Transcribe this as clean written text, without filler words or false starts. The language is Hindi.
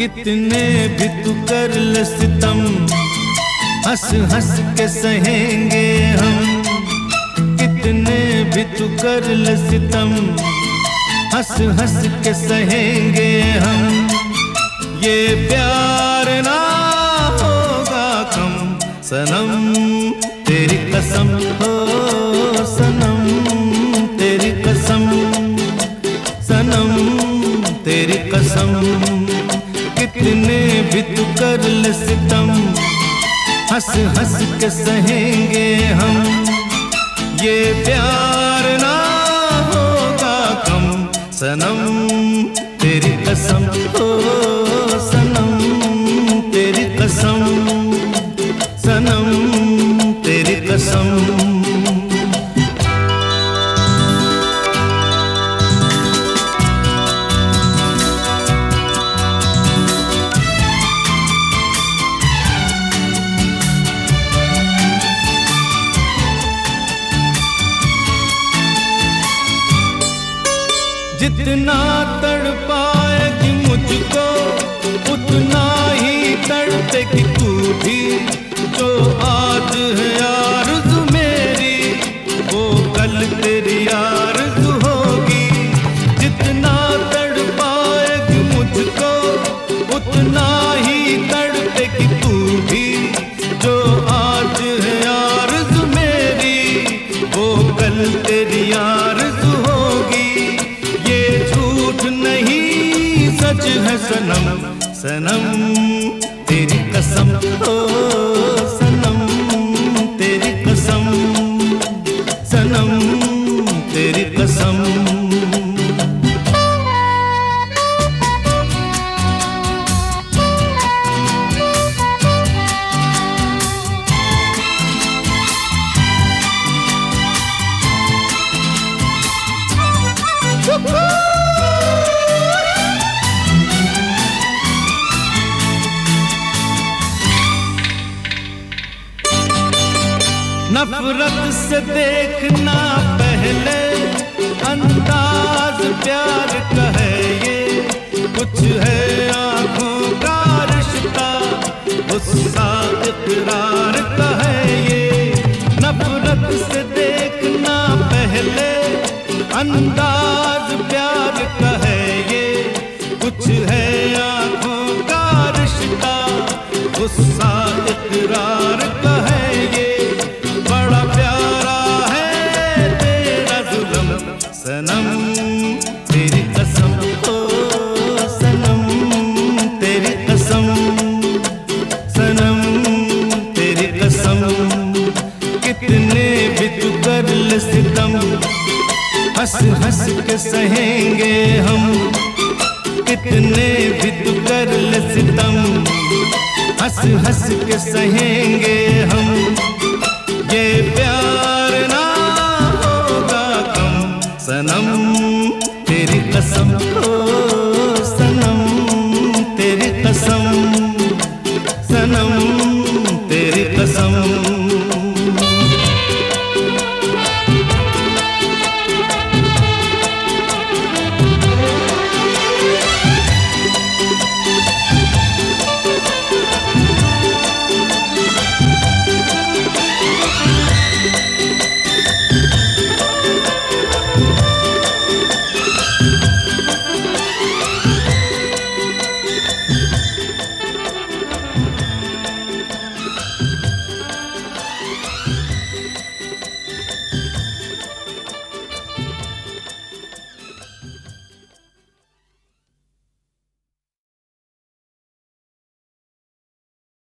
कितने भी तू कर ले सितम, हंस हंस के सहेंगे हम। कितने भी तू कर ले सितम, हंस हंस के सहेंगे हम। ये प्यार ना होगा कम सनम, तेरी कसम हो सनम, तेरी कसम सनम, तेरी कसम। कितने भी तू कर ले सितम, हंस हंस के सहेंगे हम। ये प्यार ना होगा कम सनम, तेरी कसम हो सनम, तेरी कसम सनम, तेरी कसम। जितना तड़पाएगी मुझको उतना ही तड़पेगी तू भी। जो आज है आरज़ू मेरी वो कल तेरी आरज़ू होगी। जितना तड़पाएगी मुझको उतना ही तड़पेगी तू भी। जो आज है आरज़ू मेरी वो कल तेरी आरज़ू होगी। सच है सनम सनम, तेरी कसम ओ सनम, तेरी कसम सनम, तेरी कसम। नफरत से देखना पहले अंदाज प्यार का है ये। कुछ है आँखों का रिश्ता, गुस्सा इकरार का है ये। नफरत से देखना पहले अंदाज प्यार का है ये। कुछ है आँखों का रिश्ता, गुस्सा इकरार का है ये। बड़ा प्यारा है तेरा जुल्म सनम, तेरी कसम ओ सनम, तेरी कसम सनम, तेरी कसम। कितने भी तू कर ले सितम, हंस हंस के सहेंगे हम। कितने भी तू कर ले सितम, हंस हंस के सहेंगे हम। ये प्यार ना होगा कम सनम, तेरी कसम हो